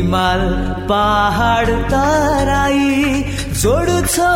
हिमाल पहाड तराई जोड्छौ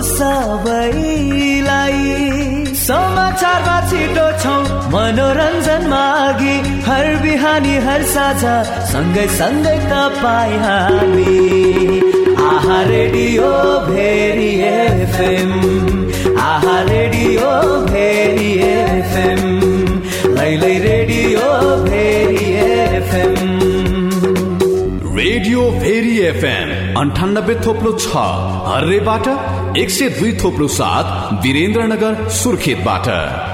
सबैलाई। समाचारमा छिटो छौ मनोरञ्जनमा अघि हर बिहानी हर साझा सँगै सँगै तपाईँ हामी। आहा रेडियो भेरी एफएम, आहा रेडियो भेरी एफएम, लैलै radio Bheri FM. Radio Bheri FM 98.6 हर्रेबाट 102.7 वीरेन्द्रनगर सुर्खेतबाट।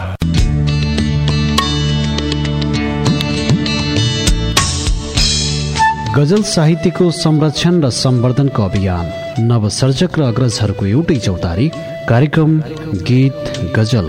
गजल साहित्यको संरक्षण र सम्वर्धनको अभियान, नवसर्जक र अग्रजहरूको एउटै चौतारी कार्यक्रम गीत गजल।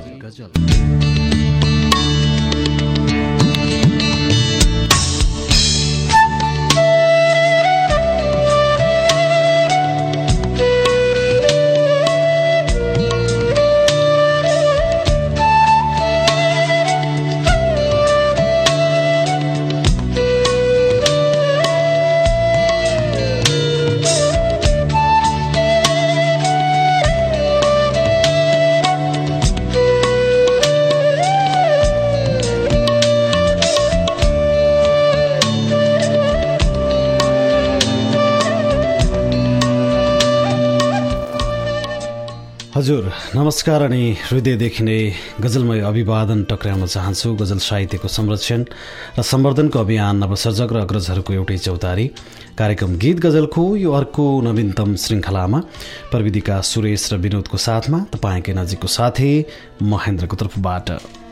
हजुर नमस्कार अनि हृदयदेखि नै गजलमय अभिवादन टक्राउन चाहन्छु। गजल साहित्यको संरक्षण र सम्वर्धनको अभियान, नवसर्जक र अग्रजहरूको एउटै चौतारी कार्यक्रम गीत गजलको यो अर्को नवीनतम श्रृङ्खलामा प्रविधिका सुरेश र विनोदको साथमा तपाईँकै नजिकको साथी महेन्द्रको तर्फबाट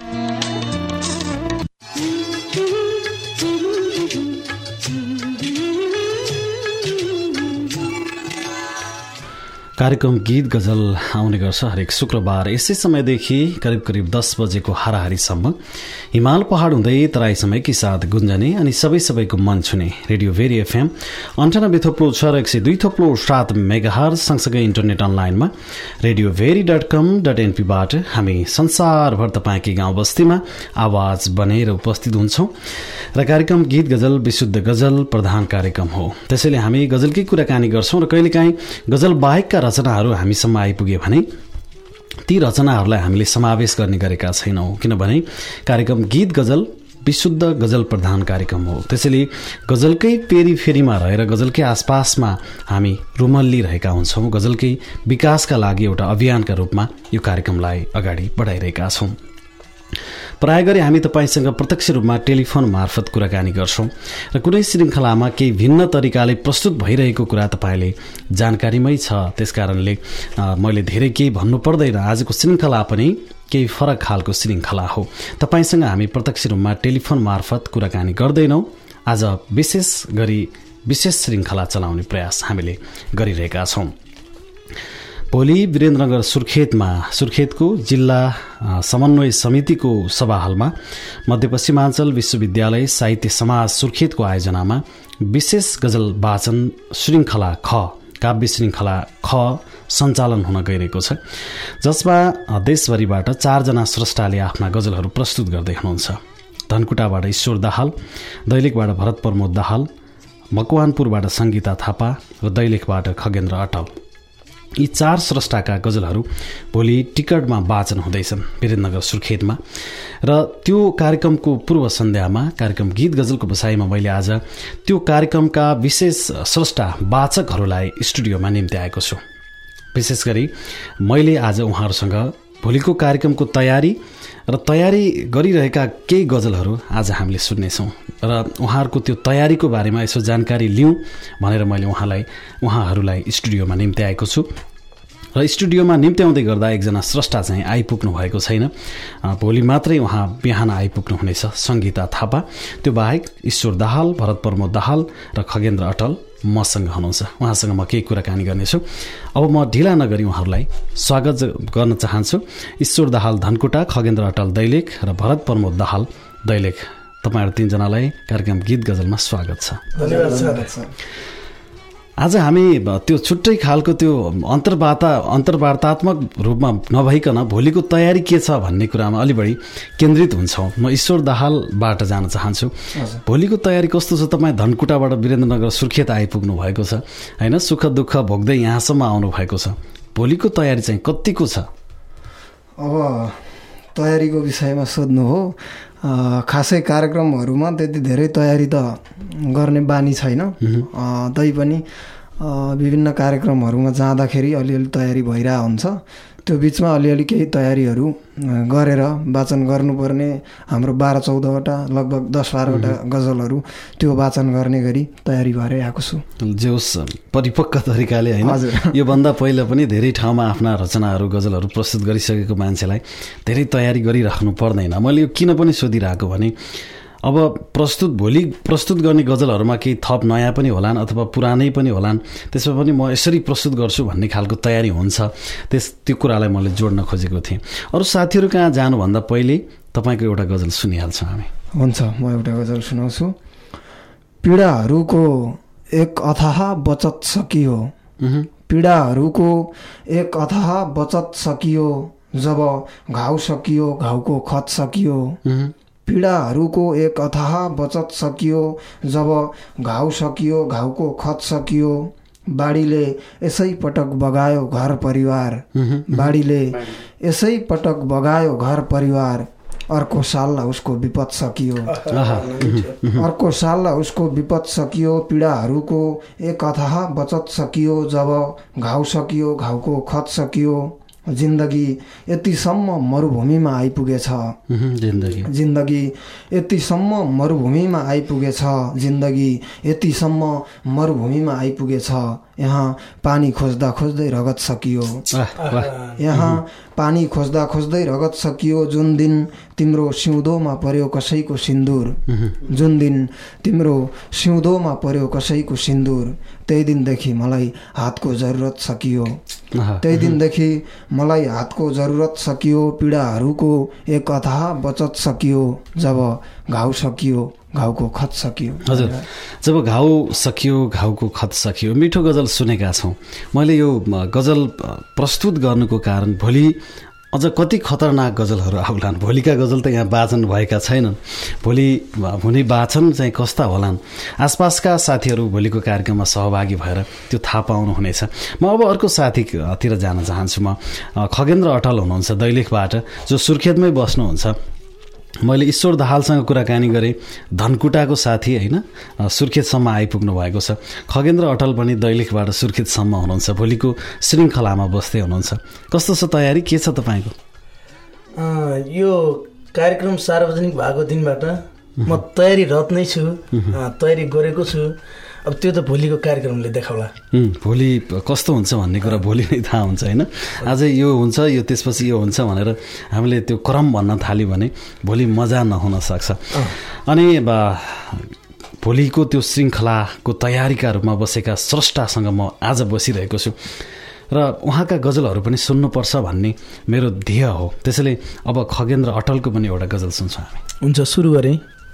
कार्यक्रम गीत गजल आउने गर्छ हरेक शुक्रबार यसै समयदेखि करिब करिब 10 बजेको हाराहारीसम्म। हिमाल पहाड हुँदै तराईसम्मकै साथ गुन्जने अनि सबैको मन छुने रेडियो भेरी एफएम 98.6 र 102.7 मेगाहर्ज सँगसँगै इन्टरनेट अनलाइनमा radioveri.com.np बाट हामी संसारभर तपाईँकै गाउँ बस्तीमा आवाज बनेर उपस्थित हुन्छौँ र कार्यक्रम गीत गजल विशुद्ध गजल प्रधान कार्यक्रम हो। त्यसैले हामी गजलकै कुराकानी गर्छौँ र कहिलेकाहीँ गजल बाहेकका रचनाहरू हामीसम्म आइपुगे भने ती रचनाहरूलाई हामीले समावेश गर्ने गरेका छैनौँ, किनभने कार्यक्रम गीत गजल विशुद्ध गजल प्रधान कार्यक्रम हो। त्यसैले गजलकै पेरिफेरीमा रहेर गजलकै आसपासमा हामी रुमल्लिरहेका हुन्छौँ। गजलकै विकासका लागि एउटा अभियानका रूपमा यो कार्यक्रमलाई अगाडि बढाइरहेका छौँ। प्राय गरी हामी तपाईसँग प्रत्यक्ष रूपमा टेलिफोन मार्फत कुराकानी गर्छौँ र कुनै श्रृङ्खलामा केही भिन्न तरिकाले प्रस्तुत भइरहेको कुरा तपाईँले जानकारीमै छ। त्यसकारणले मैले धेरै केही भन्नु पर्दैन। आजको श्रृङ्खला पनि केही फरक खालको श्रृङ्खला हो। तपाईसँग हामी प्रत्यक्ष रूपमा टेलिफोन मार्फत कुराकानी गर्दैनौँ। आज विशेष श्रृङ्खला चलाउने प्रयास हामीले गरिरहेका छौँ। भोलि वीरेन्द्रनगर सुर्खेतको जिल्ला समन्वय समितिको सभा हलमा मध्यपश्चिमाञ्चल विश्वविद्यालय साहित्य समाज सुर्खेतको आयोजनामा विशेष गजल वाचन श्रृङ्खला काव्य श्रृङ्खला ख सञ्चालन हुन गइरहेको छ, जसमा देशभरिबाट 4 जना स्रष्टाले आफ्ना गजलहरू प्रस्तुत गर्दै हुनुहुन्छ। धनकुटाबाट ईश्वर दाहाल, दैलेखबाट भरत प्रमोद दाहाल, मकवानपुरबाट सङ्गीता थापा र दैलेखबाट खगेन्द्र अटल। यी 4 स्रष्टाका गजलहरू भोलि टिकटमा वाचन हुँदैछन् वीरेन्द्रनगर सुर्खेतमा। र त्यो कार्यक्रमको पूर्व सन्ध्यामा कार्यक्रम गीत गजलको बसाइमा मैले आज त्यो कार्यक्रमका विशेष स्रष्टा वाचकहरूलाई स्टुडियोमा निम्ति आएको छु। विशेष गरी मैले आज उहाँहरूसँग भोलिको कार्यक्रमको तयारी गरिरहेका केही गजलहरू आज हामीले सुन्नेछौँ र उहाँहरूको त्यो तयारीको बारेमा यसो जानकारी लिउँ भनेर मैले उहाँहरूलाई स्टुडियोमा निम्ति आएको छु। र स्टुडियोमा निम्त्याउँदै गर्दा एकजना स्रष्टा चाहिँ आइपुग्नु भएको छैन। भोलि मात्रै उहाँ बिहान आइपुग्नु हुनेछ, सङ्गीता थापा। त्यो बाहेक ईश्वर दाहाल, भरत प्रमोद दाहाल र खगेन्द्र अटल मसँग हुनुहुन्छ। उहाँसँग म केही कुराकानी गर्नेछु। अब म ढिला नगरी उहाँहरूलाई स्वागत गर्न चाहन्छु। ईश्वर दाहाल धनकुटा, खगेन्द्र अटल दैलेख र भरत प्रमोद दाहाल दैलेख, तपाईँहरू 3 जनालाई कार्यक्रम गीत गजलमा स्वागत छ। धन्यवाद। आज हामी त्यो छुट्टै खालको त्यो अन्तर्वार्तात्मक रूपमा नभइकन भोलिको तयारी के छ भन्ने कुरामा अलि बढी केन्द्रित हुन्छौँ। म ईश्वर दाहालबाट जान चाहन्छु। भोलिको तयारी कस्तो छ? तपाईँ धनकुटाबाट वीरेन्द्रनगर सुर्खेत आइपुग्नु भएको छ होइन, सुख दुःख भोग्दै यहाँसम्म आउनु भएको छ। भोलिको तयारी चाहिँ कतिको छ? अब तयारीको विषयमा सोध्नु हो, खासै कार्यक्रमहरूमा त्यति धेरै तयारी त गर्ने बानी छैन। तैपनि विभिन्न कार्यक्रमहरूमा जाँदाखेरि अलिअलि तयारी भइरहेको हुन्छ। त्यो बिचमा अलिअलि केही तयारीहरू गरेर वाचन गर्नुपर्ने हाम्रो 12-14वटा लगभग 10-12वटा गजलहरू त्यो वाचन गर्ने गरी तयारी भएर आएको छु। जे होस् परिपक्व तरिकाले होइन, योभन्दा पहिला पनि धेरै ठाउँमा आफ्ना रचनाहरू गजलहरू प्रस्तुत गरिसकेको मान्छेलाई धेरै तयारी गरिराख्नु पर्दैन। मैले यो किन पनि सोधिरहेको भने अब भोलि प्रस्तुत गर्ने गजलहरूमा केही थप नयाँ पनि होलान् अथवा पुरानै पनि होलान्, त्यसमा पनि म यसरी प्रस्तुत गर्छु भन्ने खालको तयारी हुन्छ। त्यो कुरालाई मैले जोड्न खोजेको थिएँ। अरू साथीहरू कहाँ जानुभन्दा पहिले तपाईँको एउटा गजल सुनिहाल्छौँ हामी। हुन्छ, म एउटा गजल सुनाउँछु। पीडाहरूको एक अथाह बचत सकियो, पीडाहरूको एक अथाह बचत सकियो, जब घाउ सकियो घाउको खत सकियो। पीडाहरूको एक अथाह बचत सकियो, जब घाउ सकियो घाउको खत सकियो। बाढीले यसै पटक बगायो घर परिवार, बाढीले यसै पटक बगायो घर परिवार। अर्को साललाई उसको विपद सकियो, अर्को साललाई उसको विपद सकियो। पीडाहरूको एक अथाह बचत सकियो, जब घाउ सकियो घाउको खत सकियो। जिन्दगी यतिसम्म मरुभूमिमा आइपुगेछ, जिन्दगी यतिसम्म मरुभूमिमा आइपुगेछ, जिन्दगी यतिसम्म मरुभूमिमा आइपुगेछ। यहाँ पानी खोज्दा खोज्दै रगत सकियो, यहाँ पानी खोज्दा खोज्दै रगत सकियो। जुन दिन तिम्रो सिउँदोमा पर्यो कसैको सिन्दुर, जुन दिन तिम्रो सिउँदोमा पर्यो कसैको सिन्दुर, त्यही दिनदेखि मलाई हातको जरुरत सकियो, त्यही दिनदेखि मलाई हातको जरुरत सकियो। पीडाहरूको एक अथाह बचत सकियो, जब घाउ सकियो घाउको खत सकियो। हजुर, जब घाउ सकियो घाउको खत सकियो, मिठो गजल सुनेका छौँ। मैले यो गजल प्रस्तुत गर्नुको कारण भोलि अझ कति खतरनाक गजलहरू आउलान्। भोलिका गजल त यहाँ वाचन भएका छैनन्, भोलि हुने वाचन चाहिँ कस्ता होलान्। आसपासका साथीहरू भोलिको कार्यक्रममा सहभागी भएर त्यो थाहा पाउनुहुनेछ। म अब अर्को साथीतिर जान चाहन्छु। म खगेन्द्र अटल हुनुहुन्छ दैलेखबाट, जो सुर्खेतमै बस्नुहुन्छ। मैले ईश्वर दाहालसँग कुराकानी गरेँ, धनकुटाको साथी होइन, सुर्खेतसम्म आइपुग्नु भएको छ। खगेन्द्र अटल पनि दैलेखबाट सुर्खेतसम्म हुनुहुन्छ, भोलिको श्रृङ्खलामा बस्दै हुनुहुन्छ। कस्तो छ तयारी, के छ तपाईँको? यो कार्यक्रम सार्वजनिक भएको दिनबाट म तयारीरत नै छु, तयारी गरेको छु। अब त्यो त भोलिको कार्यक्रमले देखाउला, भोलि कस्तो हुन्छ भन्ने कुरा भोलि नै थाहा हुन्छ होइन। आज यो हुन्छ, यो त्यसपछि यो हुन्छ भनेर हामीले त्यो क्रम भन्न थाल्यो भने भोलि मजा नहुन सक्छ। अनि भोलिको त्यो श्रृङ्खलाको तयारीका रूपमा बसेका स्रष्टासँग म आज बसिरहेको छु र उहाँका गजलहरू पनि सुन्नुपर्छ भन्ने मेरो ध्येय हो। त्यसैले अब खगेन्द्र अटलको पनि एउटा गजल सुन्छौँ हामी। हुन्छ, सुरु गरेँ।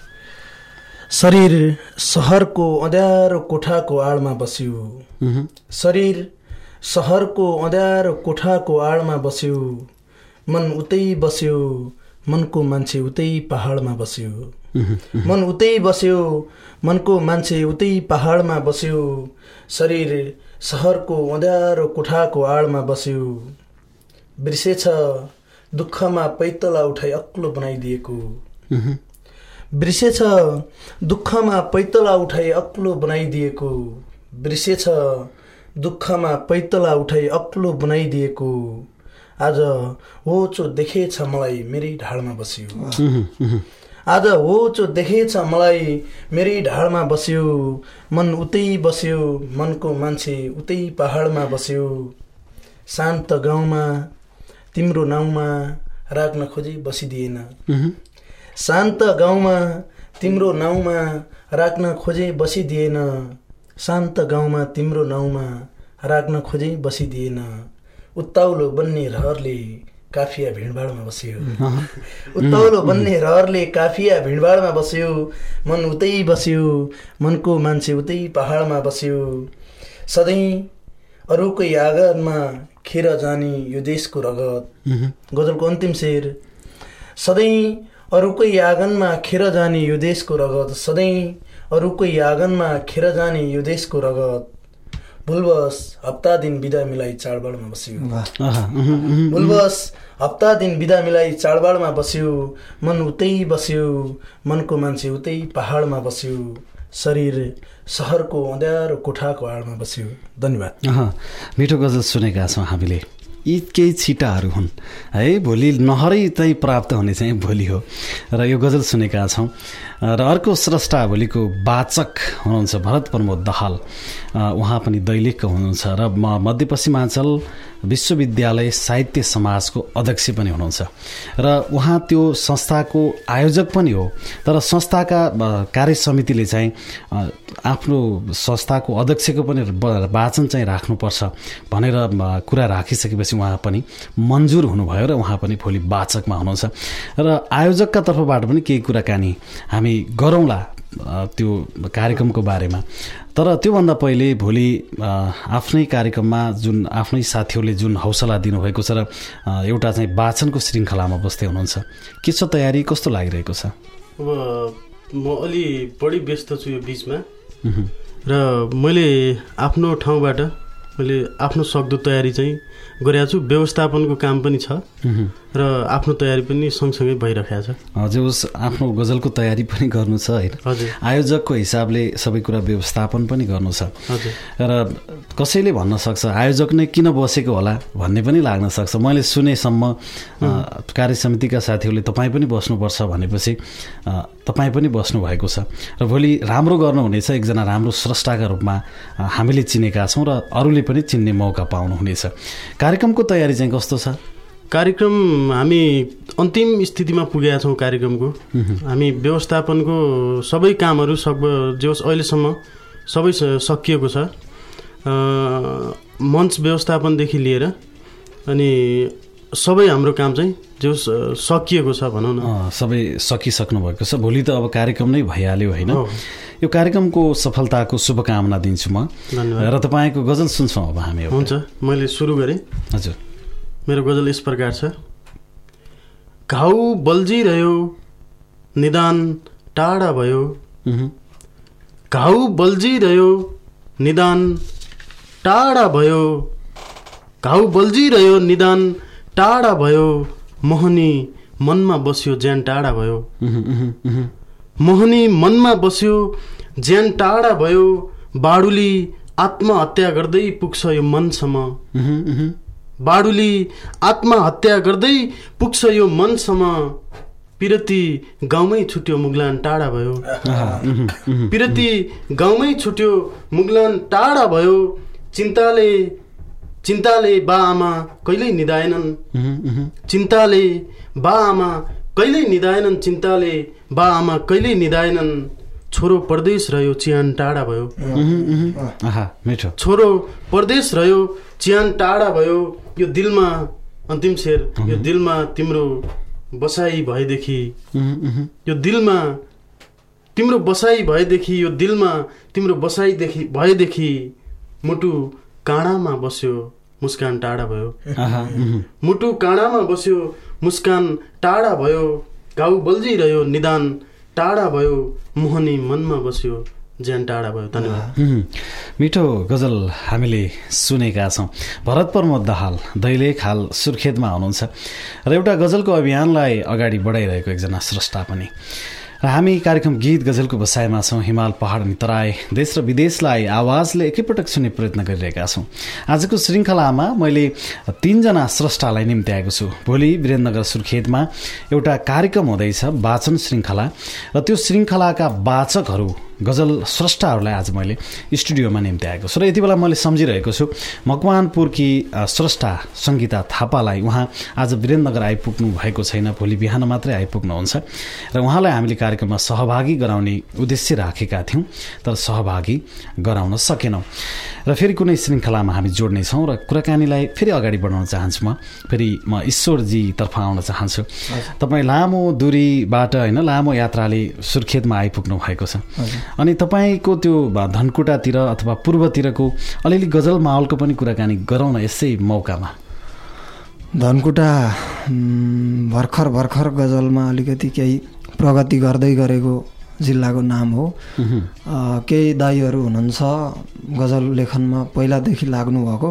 शरीर सहरको अँध्यारो कोठाको आडमा बस्यो, शरीर सहरको अँध्यारो कोठाको आडमा बस्यो। मन उतै बस्यो, मनको मान्छे उतै पहाडमा बस्यो, मन उतै बस्यो, मनको मान्छे उतै पहाडमा बस्यो। शरीर सहरको अँध्यारो कोठाको आडमा बस्यो। बिर्सेछ दुःखमा पैतला उठाई अक्लो बनाइदिएको, बिर्सेछ दुःखमा पैतला उठाई अक्लो बनाइदिएको। बिर्सेछ दुःखमा पैतला उठाई अक्लो बनाइदिएको। आज होचो देखेछ मलाई मेरै ढाडमा बस्यो, आज होचो देखेछ मलाई मेरै ढाडमा बस्यो। मन उतै बस्यो, मनको मान्छे उतै पहाडमा बस्यो। शान्त गाउँमा तिम्रो नाउँमा राख्न खोजे बसिदिएन, शान्त गाउँमा तिम्रो नाउँमा राख्न खोजे बसिदिएन। शान्त गाउँमा तिम्रो नाउँमा राख्न खोजे बसिदिएन। उत्ताउलो बन्ने रहरले काफिया भिडभाडमा बस्यो, उत्ताउलो बन्ने रहरले काफिया भिडभाडमा बस्यो। मन उतै बस्यो, मनको मान्छे उतै पहाडमा बस्यो। सधैँ अरूकै आँगनमा खेर जाने यो देशको रगत। गजलको अन्तिम शेर। सधैँ अरूकै आँगनमा खेर जाने यो देशको रगत, सधैँ अरूकै आँगनमा खेर जाने यो देशको रगत। भुलवश हप्ता दिन बिदा मिलाई चाडबाडमा बस्यो। भुलवश हप्ता दिन बिदा मिलाई चाडबाडमा बस्यो। मन उतै बस्यो, मनको मान्छे उतै पहाडमा बस्यो। शरीर सहरको अँध्यारो कोठाको आडमा बस्यो। धन्यवाद। मिठो गजल सुनेका छौँ हामीले। यी केही छिटाहरू हुन् है, भोलि नहरै चाहिँ प्राप्त हुने चाहिँ भोलि हो र यो गजल सुनेका छौँ। र अर्को स्रष्टा भोलिको वाचक हुनुहुन्छ भरत प्रमोद दाहाल, उहाँ पनि दैलेख हुनुहुन्छ र मध्यपश्चिमाञ्चल विश्वविद्यालय साहित्य समाजको अध्यक्ष पनि हुनुहुन्छ र उहाँ त्यो संस्थाको आयोजक पनि हो। तर संस्थाका कार्य समितिले चाहिँ आफ्नो संस्थाको अध्यक्षको पनि वाचन चाहिँ राख्नुपर्छ भनेर कुरा राखिसकेपछि उहाँ पनि मन्जुर हुनुभयो र उहाँ पनि भोलि वाचकमा हुनुहुन्छ र आयोजकका तर्फबाट पनि केही कुराकानी हामी गरौँला त्यो कार्यक्रमको बारेमा। तर त्योभन्दा पहिले भोलि आफ्नै कार्यक्रममा जुन आफ्नै साथीहरूले जुन हौसला दिनुभएको छ र एउटा चाहिँ वाचनको श्रृङ्खलामा बस्दै हुनुहुन्छ, के छ तयारी, कस्तो लागिरहेको छ? अब म अलि बढी व्यस्त छु यो बिचमा र मैले आफ्नो ठाउँबाट मैले आफ्नो सक्दो तयारी चाहिँ गरेको छु। व्यवस्थापनको काम पनि छ र आफ्नो तयारी पनि सँगसँगै भइरहेको छ। हजुर, आफ्नो गजलको तयारी पनि गर्नु छ होइन, आयोजकको हिसाबले सबै कुरा व्यवस्थापन पनि गर्नु छ र कसैले भन्न सक्छ आयोजक नै किन बसेको होला भन्ने पनि लाग्न सक्छ। मैले सुनेसम्म कार्य समितिका साथीहरूले तपाईँ पनि बस्नुपर्छ भनेपछि तपाईँ पनि बस्नु भएको छ र भोलि राम्रो गर्नुहुनेछ, एकजना राम्रो स्रष्टाका रूपमा हामीले चिनेका छौँ र अरूले पनि चिन्ने मौका पाउनुहुनेछ। कार्यक्रमको तयारी चाहिँ कस्तो छ? कार्यक्रम हामी अन्तिम स्थितिमा पुगेका छौँ। कार्यक्रमको हामी व्यवस्थापनको सबै कामहरू जे होस् अहिलेसम्म सबै सकिएको छ। मञ्च व्यवस्थापनदेखि लिएर अनि सबै हाम्रो काम चाहिँ जे होस् सकिएको छ भनौँ न, सबै सकिसक्नु भएको छ। भोलि त अब कार्यक्रम नै भइहाल्यो होइन। यो कार्यक्रमको सफलताको शुभकामना दिन्छु म र तपाईँको गजल सुन्छौँ अब हामी। हुन्छ, मैले सुरु गरेँ। हजुर, मेरो गजल यस प्रकार छ। घाउ बल्झिरह्यो निदान टाढा भयो, घाउ बल्झिरह्यो निदान टाढा भयो, घाउ बल्झिरह्यो निदान टाढा भयो, मोहनी मनमा बस्यो ज्यान टाढा भयो, मोहनी मनमा बस्यो ज्यान टाढा भयो, बाडुली आत्महत्या गर्दै पुग्छ यो मनसम्म, बाडुली आत्महत्या गर्दै पुग्छ यो मनसम्म, पिरती गाउँमै छुट्यो मुगलान टाढा भयो, पिरती गाउँमै छुट्यो मुगलान टाढा भयो, चिन्ताले चिन्ताले बा आमा कहिल्यै निदाएनन्, चिन्ताले बा आमा कहिल्यै निदाएनन्, चिन्ताले बा आमा कहिल्यै निदाएनन्, छोरो परदेश रह्यो चिहान टाढा भयो, छोरो परदेश रह्यो चिहान टाढा भयो, यो दिलमा अन्तिम शेर, यो दिलमा तिम्रो बसाई भएदेखि, यो दिलमा तिम्रो बसाई भएदेखि, यो दिलमा तिम्रो बसाई भएदेखि, मुटु काँडामा बस्यो मुस्कान टाढा भयो, मुटु काँडामा बस्यो मुस्कान टाढा भयो, घाउ बल्झिरह्यो निदान टाढा भयो, मोहनी मनमा बस्यो ज्यान टाढा भयो। धन्यवाद। मिठो गजल हामीले सुनेका छौँ। भरत प्रमोद दाहाल दैलेख हाल सुर्खेतमा हुनुहुन्छ र एउटा गजलको अभियानलाई अगाडि बढाइरहेको एकजना स्रष्टा पनि। र हामी कार्यक्रम गीत गजलको बसाइमा छौँ। हिमाल पहाड अनि तराई देश र विदेशलाई आवाजले एकैपटक सुन्ने प्रयत्न गरिरहेका छौँ। आजको श्रृङ्खलामा मैले 3 जना स्रष्टालाई निम्त्याएको छु। भोलि वीरेन्द्रनगर सुर्खेतमा एउटा कार्यक्रम हुँदैछ वाचन श्रृङ्खला र त्यो श्रृङ्खलाका वाचकहरू गजल स्रष्टाहरूलाई आज मैले स्टुडियोमा निम्त्याएको छु र यति बेला मैले सम्झिरहेको छु मकवानपुरकी स्रष्टा सङ्गीता थापालाई। उहाँ आज वीरेन्द्रनगर आइपुग्नु भएको छैन, भोलि बिहान मात्रै आइपुग्नुहुन्छ र उहाँलाई हामीले कार्यक्रममा सहभागी गराउने उद्देश्य राखेका थियौँ, तर सहभागी गराउन सकेनौँ र फेरि कुनै श्रृङ्खलामा हामी जोड्नेछौँ र कुराकानीलाई फेरि अगाडि बढाउन चाहन्छु। फेरि म ईश्वरजीतर्फ आउन चाहन्छु। तपाईँ लामो दूरीबाट होइन, लामो यात्राले सुर्खेतमा आइपुग्नु भएको छ। अनि तपाईँको त्यो धनकुटातिर अथवा पूर्वतिरको अलिअलि गजल माहौलको पनि कुराकानी गरौँ न यसै मौकामा। धनकुटा भर्खर गजलमा अलिकति केही प्रगति गर्दै गरेको जिल्लाको नाम हो। केही दाइहरू हुनुहुन्छ गजल लेखनमा पहिलादेखि लाग्नुभएको।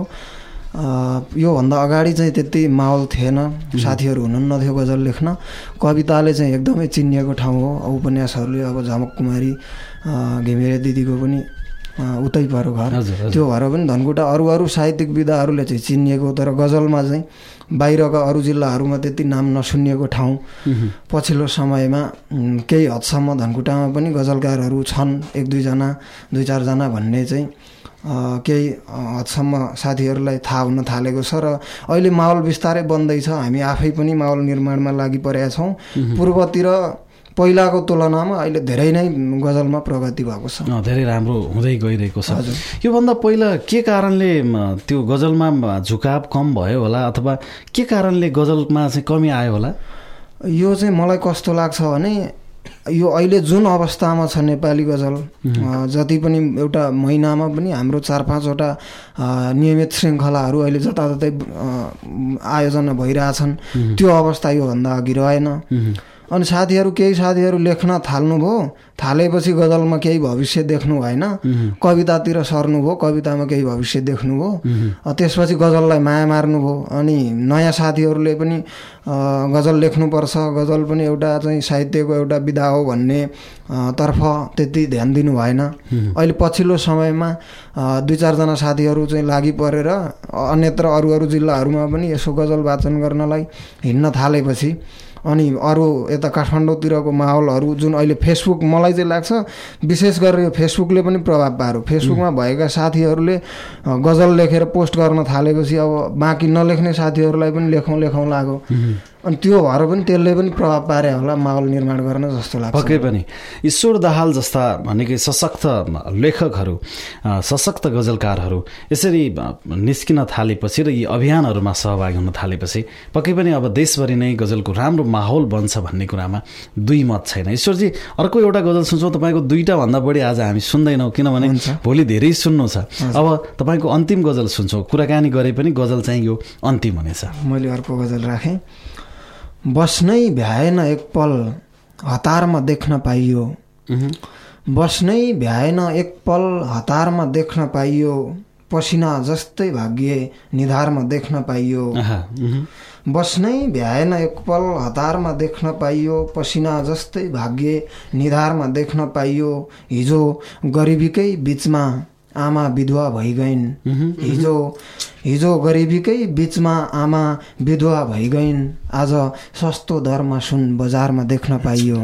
योभन्दा अगाडि चाहिँ त्यति माहौल थिएन, साथीहरू हुनुहुन्थ्यो गजल लेख्न। कविताले चाहिँ एकदमै चिनिएको ठाउँ हो। उपन्यासहरूले अब झमक कुमारी घिमिरे दिदीको पनि उतै पऱ्यो घर, त्यो भएर पनि धनकुटा अरू साहित्यिक विधाहरूले चाहिँ चिनिएको, तर गजलमा चाहिँ बाहिरका अरू जिल्लाहरूमा त्यति नाम नसुनिएको ठाउँ। पछिल्लो समयमा केही हदसम्म धनकुटामा पनि गजलकारहरू छन्, 1-2 2-4 भन्ने चाहिँ केही हदसम्म साथीहरूलाई थाहा हुन थालेको छ र अहिले माहौल बिस्तारै बन्दैछ। हामी आफै पनि माहौल निर्माणमा लागि परेका छौँ। पूर्वतिर पहिलाको तुलनामा अहिले धेरै नै गजलमा प्रगति भएको छ, धेरै राम्रो हुँदै गइरहेको छ। योभन्दा पहिला के कारणले त्यो गजलमा झुकाव कम भयो होला अथवा के कारणले गजलमा चाहिँ कमी आयो होला? यो चाहिँ मलाई कस्तो लाग्छ भने यो अहिले जुन अवस्थामा छ नेपाली गजल, जति पनि एउटा महिनामा पनि हाम्रो 4-5वटा नियमित श्रृङ्खलाहरू अहिले जताततै आयोजना भइरहेछन्, त्यो अवस्था योभन्दा अघि रहेन। अनि केही साथीहरू लेख्न थाल्नुभयो, थालेपछि गजलमा केही भविष्य देख्नु भएन, कवितातिर सर्नुभयो, कवितामा केही भविष्य देख्नुभयो, त्यसपछि गजललाई माया मार्नुभयो। अनि नयाँ साथीहरूले पनि गजल लेख्नुपर्छ, गजल पनि एउटा चाहिँ साहित्यको एउटा विधा हो भन्ने तर्फ त्यति ध्यान दिनु भएन। अहिले पछिल्लो समयमा 2-4 साथीहरू चाहिँ लागि परेर अन्यत्र अरू जिल्लाहरूमा पनि यसो गजल वाचन गर्नलाई हिँड्न थालेपछि अनि अरू यता काठमाडौँतिरको माहौलहरू जुन अहिले फेसबुक, मलाई चाहिँ लाग्छ विशेष गरेर यो फेसबुकले पनि प्रभाव पार्यो। फेसबुकमा भएका साथीहरूले गजल लेखेर पोस्ट गर्न थालेपछि अब बाँकी नलेख्ने साथीहरूलाई पनि लेखौँ लाग्यो। अनि त्यो भएर पनि त्यसले पनि प्रभाव पारे होला माहौल निर्माण गर्न जस्तो लाग्छ। पक्कै पनि ईश्वर दाहाल जस्ता भनेकै सशक्त लेखकहरू, सशक्त गजलकारहरू यसरी निस्किन थालेपछि र यी अभियानहरूमा सहभागी हुन थालेपछि पक्कै पनि अब देशभरि नै गजलको राम्रो माहौल बन्छ भन्ने कुरामा दुई मत छैन। ईश्वरजी, अर्को एउटा गजल सुन्छौँ। तपाईँको 2टा भन्दा बढी आज हामी सुन्दैनौँ, किनभने भोलि धेरै सुन्नु छ। अब तपाईँको अन्तिम गजल सुन्छौँ। कुराकानी गरे पनि गजल चाहिँ यो अन्तिम हुनेछ। मैले अर्को गजल राखेँ। बस्नै भ्याएन एक पल हतारमा देख्न पाइयो, बस्नै भ्याएन एक पल हतारमा देख्न पाइयो, पसिना जस्तै भाग्य निधारमा देख्न पाइयो। बस्नै भ्याएन एक पल हतारमा देख्न पाइयो, पसिना जस्तै भाग्य निधारमा देख्न पाइयो। हिजो गरिबीकै बिचमा आमा विधवा भइगइन्, हिजो गरिबीकै बिचमा आमा विधवा भइगइन्। आज सस्तो दरमा सुन बजारमा देख्न पाइयो,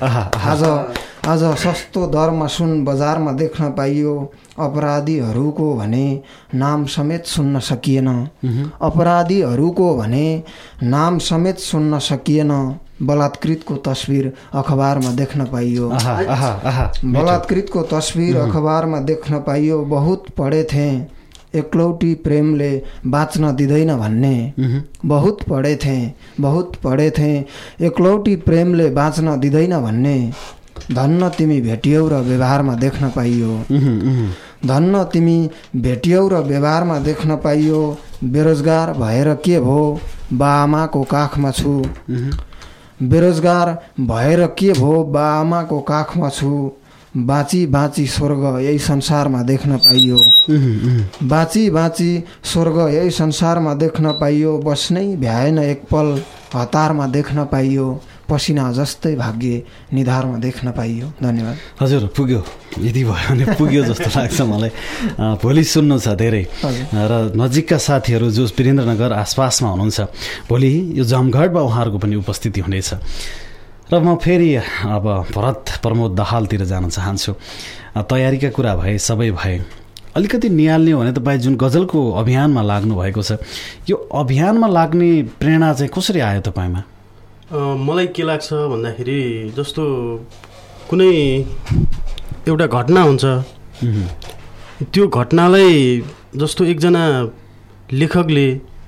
आज सस्तो दरमा सुन बजारमा देख्न पाइयो। अपराधीहरूको भने नाम समेत सुन्न सकिएन, अपराधीहरूको भने नाम समेत सुन्न सकिएन। बलात्कृतको तस्बिर अखबारमा देख्न पाइयो, बलात्कृतको तस्बिर अखबारमा देख्न पाइयो। बहुत पढे थिएँ एकलौटी प्रेमले बाँच्न दिँदैन भन्ने, बहुत पढे थिएँ एकलौटी प्रेमले बाँच्न दिँदैन भन्ने। धन्न तिमी भेटियौ र व्यवहारमा देख्न पाइयो, धन्न तिमी भेटियौ र व्यवहारमा देख्न पाइयो। बेरोजगार भएर के भो बाआमाको काखमा छु, बेरोजगार भएर के भो बाआमाको काखमा छु। बाँची बाँची स्वर्ग यही संसारमा देख्न पाइयो, बाँची बाँची स्वर्ग यही संसारमा देख्न पाइयो। बस्नै भ्याएन एक पल हतारमा देख्न पाइयो, पसिना जस्तै भाग्य निधारमा देख्न पाइयो। धन्यवाद। हजुर, पुग्यो, यदि भयो भने पुग्यो जस्तो लाग्छ मलाई। भोलि सुन्नु छ धेरै र नजिकका साथीहरू जो वीरेन्द्रनगर आसपासमा हुनुहुन्छ, भोलि यो जमघटमा उहाँहरूको पनि उपस्थिति हुनेछ। र म फेरि अब भरत प्रमोद दाहालतिर जान चाहन्छु। तयारीका कुरा भए, सबै भए, अलिकति निहाल्ने हो भने तपाईँ जुन गजलको अभियानमा लाग्नु भएको छ, यो अभियानमा लाग्ने प्रेरणा चाहिँ कसरी आयो तपाईँमा? मलाई के लाग्छ भन्दाखेरि जस्तो कुनै एउटा घटना हुन्छ, त्यो घटनालाई जस्तो एकजना लेखकले,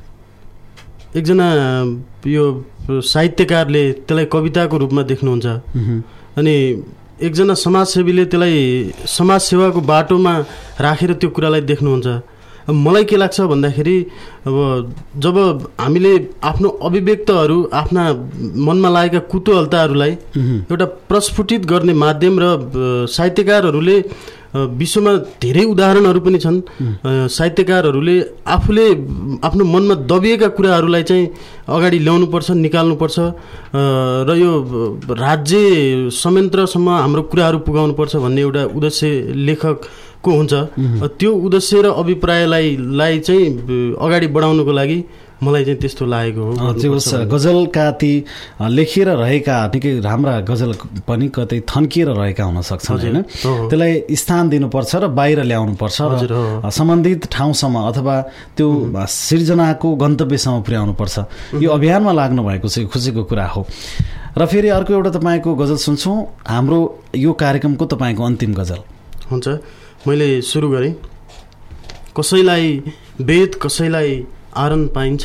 एकजना यो साहित्यकारले त्यसलाई कविताको रूपमा देख्नुहुन्छ, अनि एकजना समाजसेवीले त्यसलाई समाजसेवाको बाटोमा राखेर त्यो कुरालाई देख्नुहुन्छ। मलाई के लाग्छ भन्दाखेरि अब जब हामीले आफ्नो अभिव्यक्तहरू आफ्ना मनमा लागेका कुतूहलताहरूलाई एउटा प्रस्फुटित गर्ने माध्यम र साहित्यकारहरूले विश्वमा धेरै उदाहरणहरू पनि छन्। साहित्यकारहरूले आफूले आफ्नो मनमा दबिएका कुराहरूलाई चाहिँ अगाडि ल्याउनुपर्छ, निकाल्नुपर्छ र यो राज्य संयन्त्रसम्म हाम्रो कुराहरू पुगाउनुपर्छ भन्ने एउटा उद्देश्य लेखकको हुन्छ। त्यो उद्देश्य र अभिप्रायलाई चाहिँ अगाडि बढाउनको लागि मलाई चाहिँ त्यस्तो लागेको हो। गजलका ती लेखिएर रहेका निकै राम्रा गजल पनि कतै थन्किएर रहेका हुन सक्छन् होइन, त्यसलाई स्थान दिनुपर्छ र बाहिर ल्याउनुपर्छ र सम्बन्धित ठाउँसम्म अथवा त्यो सिर्जनाको गन्तव्यसम्म पुर्याउनुपर्छ। यो अभियानमा लाग्नु भएको चाहिँ खुसीको कुरा हो। र फेरि अर्को एउटा तपाईँको गजल सुन्छौँ। हाम्रो यो कार्यक्रमको तपाईँको अन्तिम गजल हुन्छ। मैले सुरु गरेँ, कसैलाई वेद कसैलाई आरन पाइन्छ,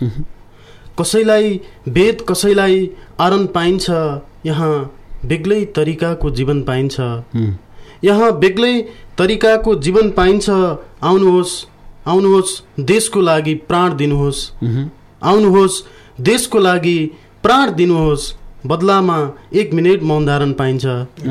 कसैलाई वेद कसैलाई आरन पाइन्छ, यहाँ बेग्लै तरिकाको जीवन पाइन्छ, यहाँ बेग्लै तरिकाको जीवन पाइन्छ। आउनुहोस् आउनुहोस् देशको लागि प्राण दिनुहोस्, आउनुहोस् देशको लागि प्राण दिनुहोस्, बदलामा 1 मिनेट मौन धारण पाइन्छ,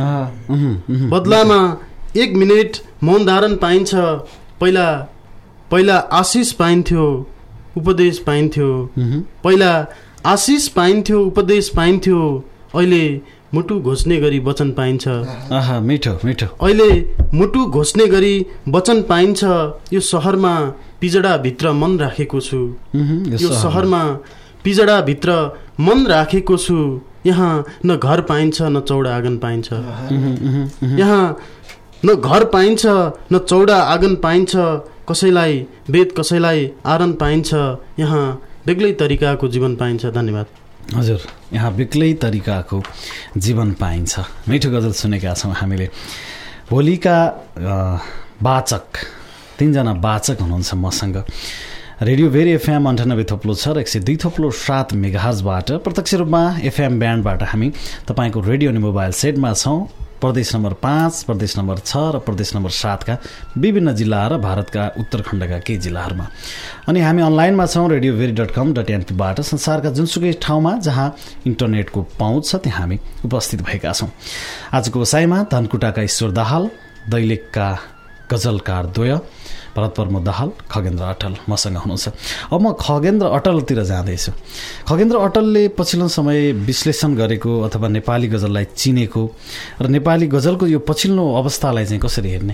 बदलामा 1 मिनेट मौन धारण पाइन्छ। पहिला पहिला आशिष पाइन्थ्यो, उपदेश पाइन्थ्यो, पहिला आशिष पाइन्थ्यो, उपदेश पाइन्थ्यो, अहिले मुटु घोच्ने गरी वचन पाइन्छ। मिठो मिठो। अहिले मुटु घोच्ने गरी वचन पाइन्छ। यो सहरमा पिजडाभित्र मन राखेको छु, यो सहरमा पिजडाभित्र मन राखेको छु, यहाँ न घर पाइन्छ न चौडा आँगन पाइन्छ, यहाँ न घर पाइन्छ न चौडा आँगन पाइन्छ। कसैलाई वेद कसैलाई आरन पाइन्छ, यहाँ बेग्लै तरिकाको जीवन पाइन्छ। धन्यवाद। हजुर, यहाँ बेग्लै तरिकाको जीवन पाइन्छ। मिठो गजल सुनेका छौँ हामीले। भोलिका वाचक 3 जना वाचक हुनुहुन्छ मसँग। रेडियो भेरी एफएम 98.6 र 102.7 मेगाहर्जबाट प्रत्यक्ष रूपमा एफएम ब्यान्डबाट हामी तपाईँको रेडियो अनि मोबाइल सेटमा छौँ। प्रदेश नम्बर 5, प्रदेश नम्बर 6 र प्रदेश नम्बर 7 का विभिन्न जिल्ला र भारतका उत्तरखण्डका केही जिल्लाहरूमा। अनि हामी अनलाइनमा छौँ radioveri.com.np-बाट संसारका जुनसुकै ठाउँमा जहाँ इन्टरनेटको पहुँच छ त्यहाँ हामी उपस्थित भएका छौँ। आजको बसाइमा धनकुटाका ईश्वर दाहाल, दैलेखका गजलकार द्वय भरत प्रमोद दाहाल, खगेन्द्र अटल मसँग हुनुहुन्छ। अब म खगेन्द्र अटलतिर जाँदैछु। खगेन्द्र अटलले पछिल्लो समय विश्लेषण गरेको अथवा नेपाली गजललाई चिनेको र नेपाली गजलको यो पछिल्लो अवस्थालाई चाहिँ कसरी हेर्ने?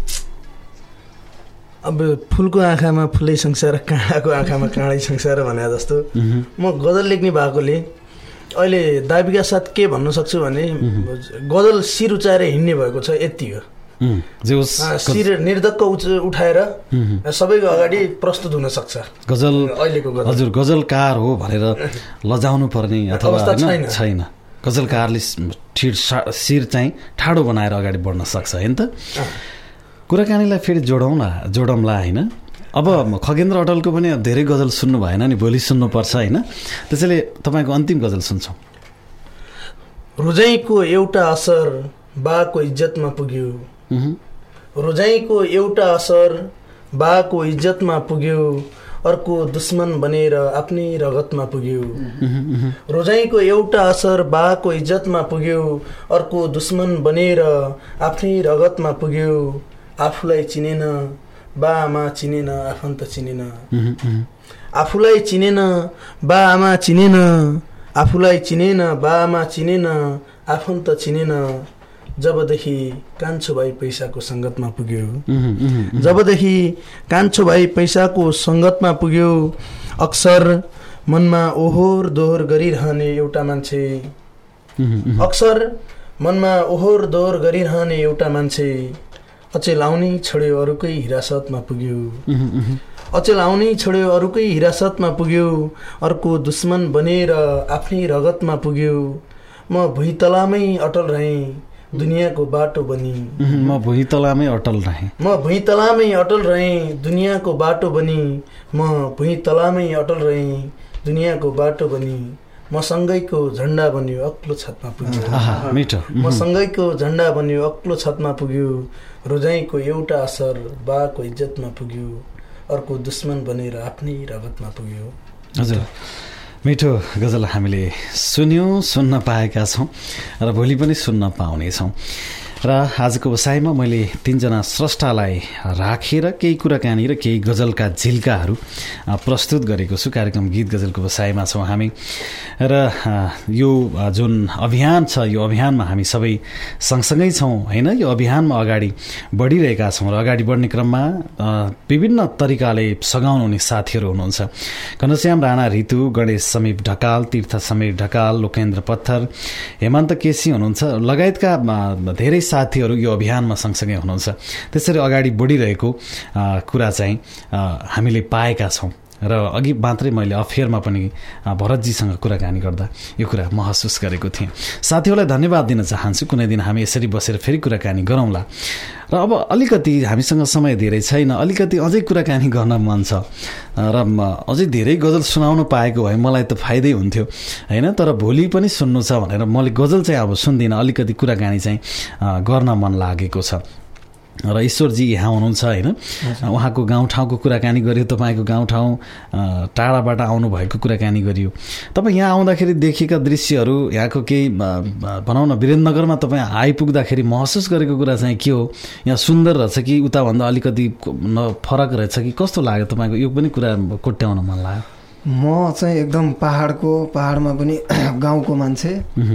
अब फुलको आँखामा फुलै संसार, काँडाको आँखामा काँडै संसार भने जस्तो म गजल लेख्ने भएकोले अहिले दाबीका साथ के भन्न सक्छु भने गजल शिर उचाएर हिँड्ने भएको छ, यति हो। शिर निर्धक्क उठाएर सबैको अगाडि प्रस्तुत हुन सक्छ गजल। अहिलेको गजल हजुर, गजलकार हो भनेर लजाउनु पर्ने अथवा छैन। गजलकारले शिर चाहिँ ठाडो बनाएर अगाडि बढ्न सक्छ होइन त। कुराकानीलाई फेरि जोडौँला होइन। अब खगेन्द्र अटलको पनि धेरै गजल सुन्नु भएन नि, भोलि सुन्नुपर्छ होइन। त्यसैले तपाईँको अन्तिम गजल सुन्छौँ। रोजाइको एउटा असर बाको इज्जतमा पुग्यो, रोजाइको एउटा असर बाको इज्जतमा पुग्यो, अर्को दुश्मन बनेर आफ्नै रगतमा पुग्यो। रोजाइको एउटा असर बाको इज्जतमा पुग्यो, अर्को दुश्मन बनेर आफ्नै रगतमा पुग्यो। आफूलाई चिनेन बा आमा चिनेन, आफन्त चिनेन, आफूलाई चिनेन बा आमा चिनेन, आफूलाई चिनेन बा आमा चिनेन, आफन्त चिनेन। जबदेखि कान्छो भाइ पैसाको सङ्गतमा पुग्यो, जबदेखि कान्छो भाइ पैसाको सङ्गतमा पुग्यो, अक्सर मनमा ओहोर दोहोर गरिरहने एउटा मान्छे, अक्सर मनमा ओहोर दोहोर गरिरहने एउटा मान्छे, अचेल आउनै छोड्यो अरूकै हिरासतमा पुग्यो, अचेल आउनै छोड्यो अरूकै हिरासतमा पुग्यो, अर्को दुश्मन बनेर आफ्नै रगतमा पुग्यो। म भुइँतलामै अटल रहेँ दुनियाँको बाटो बनी, म भुइँतलामै अटल रहेँ, म भुइँतलामै अटल रहेँ दुनियाँको बाटो बनी, म भुइँतलामै अटल रहेँ दुनियाँको बाटो बनी। म म सँगैको झन्डा बन्यो अग्लो छतमा पुग्यो मिठो म सँगैको झन्डा बन्यो अग्लो छतमा पुग्यो रोजाइको एउटा असर बाको इज्जतमा पुग्यो अर्को दुश्मन बनेर आफ्नै रगतमा पुग्यो। हजुर मिठो गजल हामीले सुन्न पाएका छौँ र भोलि पनि सुन्न पाउनेछौँ र आजको बसाइमा मैले 3 जना स्रष्टालाई राखेर केही कुराकानी र केही गजलका झिल्काहरू प्रस्तुत गरेको छु। कार्यक्रम गीत गजलको बसाइमा छौँ हामी र यो जुन अभियान छ यो अभियानमा हामी सबै सँगसँगै छौँ होइन। यो अभियानमा अगाडि बढिरहेका छौँ र अगाडि बढ्ने क्रममा विभिन्न तरिकाले सघाउनु हुने साथीहरू हुनुहुन्छ। घनश्याम राणा, ऋतु, गणेश समीप ढकाल, तीर्थ समीर ढकाल, लोकेन्द्र पत्थर, हेमन्त केसी हुनुहुन्छ लगायतका धेरै साथीहरू यो अभियानमा सँगसँगै हुनुहुन्छ। त्यसरी अगाडि बढिरहेको कुरा चाहिँ हामीले पाएका छौँ र अघि मात्रै मैले अफेयरमा पनि भरतजीसँग कुराकानी गर्दा यो कुरा महसुस गरेको थिएँ। साथीहरूलाई धन्यवाद दिन चाहन्छु। कुनै दिन हामी यसरी बसेर फेरि कुराकानी गरौँला र अब अलिकति हामीसँग समय धेरै छैन, अलिकति अझै कुराकानी गर्न मन छ र अझै धेरै गजल सुनाउन पाएको भए मलाई त फाइदै हुन्थ्यो होइन। तर भोलि पनि सुन्नु छ भनेर मैले गजल चाहिँ अब सुन्दिनँ, अलिकति कुराकानी चाहिँ गर्न मन लागेको छ। र ईश्वरजी यहाँ हुनुहुन्छ होइन, उहाँको गाउँठाउँको कुराकानी गरियो, तपाईँको गाउँठाउँ टाढाबाट आउनुभएको कुराकानी गरियो। तपाईँ यहाँ आउँदाखेरि देखेका दृश्यहरू, यहाँको केही भनौँ न वीरेन्द्रनगरमा तपाईँ आइपुग्दाखेरि महसुस गरेको कुरा चाहिँ के हो? यहाँ सुन्दर रहेछ कि उताभन्दा अलिकति फरक रहेछ कि कस्तो लाग्यो तपाईँको? यो पनि कुरा कोट्याउन मन लाग्यो। म चाहिँ एकदम पहाडमा पनि गाउँको मान्छे।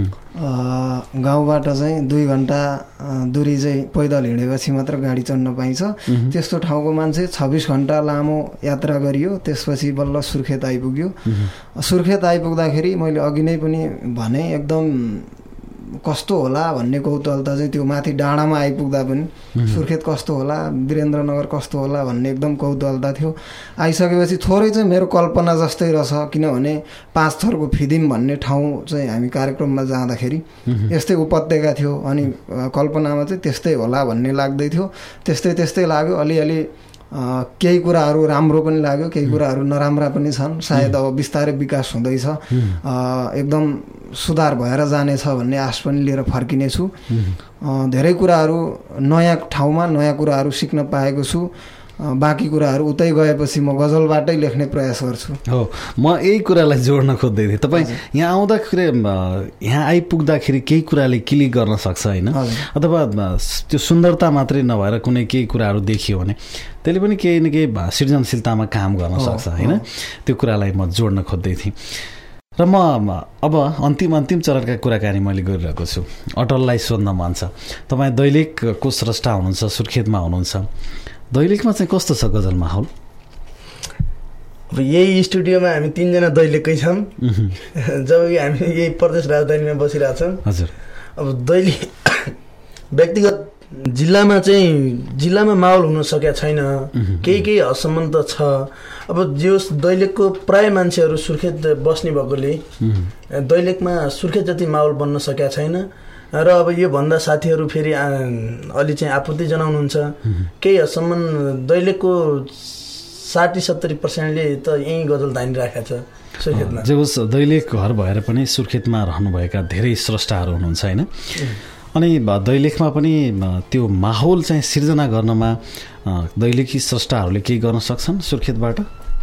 गाउँबाट चाहिँ 2 घन्टा दूरी चाहिँ पैदल हिँडेपछि मात्र गाडी चढ्न पाइन्छ। त्यस्तो ठाउँको मान्छे 26 घन्टा लामो यात्रा गरियो, त्यसपछि बल्ल सुर्खेत आइपुग्यो। सुर्खेत आइपुग्दाखेरि मैले अघि नै पनि भने एकदम कस्तो होला भन्ने कौतूहलता चाहिँ त्यो माथि डाँडामा आइपुग्दा पनि सुर्खेत कस्तो होला, वीरेन्द्रनगर कस्तो होला भन्ने एकदम कौतूहलता थियो। आइसकेपछि थोरै चाहिँ मेरो कल्पना जस्तै रहेछ, किनभने 5 थरको फिदिम भन्ने ठाउँ चाहिँ हामी कार्यक्रममा जाँदाखेरि यस्तै उपत्यका थियो अनि कल्पनामा चाहिँ त्यस्तै होला भन्ने लाग्दै थियो। त्यस्तै लाग्यो। अलिअलि केही कुराहरू राम्रो पनि लाग्यो, केही कुराहरू नराम्रा पनि छन्। सायद अब बिस्तारै विकास हुँदैछ, एकदम सुधार भएर जानेछ भन्ने आश पनि लिएर फर्किनेछु। धेरै कुराहरू नयाँ ठाउँमा नयाँ कुराहरू सिक्न पाएको छु। बाँकी कुराहरू उतै गएपछि म गजलबाटै लेख्ने प्रयास गर्छु। हो, म यही कुरालाई जोड्न खोज्दै थिएँ। तपाईँ यहाँ आउँदाखेरि, यहाँ आइपुग्दाखेरि केही कुराले क्लिक गर्न सक्छ होइन, अथवा त्यो सुन्दरता मात्रै नभएर कुनै केही कुराहरू देखियो भने त्यसले पनि केही न केही सृजनशीलतामा काम गर्न सक्छ होइन। त्यो कुरालाई म जोड्न खोज्दै थिएँ। र म अब अन्तिम चरणका कुराकानी मैले गरिरहेको छु। अटललाई सोध्न मन छ, तपाईँ दैलेखको स्रष्टा हुनुहुन्छ, सुर्खेतमा हुनुहुन्छ। दैलेखमा चाहिँ कस्तो छ गजल माहौल? अब यही स्टुडियोमा हामी 3 जना दैलेखकै छौँ, जबकि हामी यही प्रदेश राजधानीमा बसिरहेछौँ। हजुर, अब दैलेख व्यक्तिगत जिल्लामा माहौल हुन सकेको छैन, केही असम्बन्ध छ। अब जो दैलेखको प्राय मान्छेहरू सुर्खेत बस्ने भएकोले दैलेखमा सुर्खेत जति माहौल बन्न सकेको छैन। र अब यो भन्दा साथीहरू फेरि अलि चाहिँ आपत्ति जनाउनुहुन्छ। केही हदसम्म दैलेखको 60-70%ले त यहीँ गजल धानिराखेको छ सुर्खेतमा। जे होस्, दैलेख घर भएर पनि सुर्खेतमा रहनुभएका धेरै स्रष्टाहरू हुनुहुन्छ होइन। अनि दैलेखमा पनि त्यो माहौल चाहिँ सिर्जना गर्नमा दैलेखी स्रष्टाहरूले केही गर्न सक्छन् सुर्खेतबाट?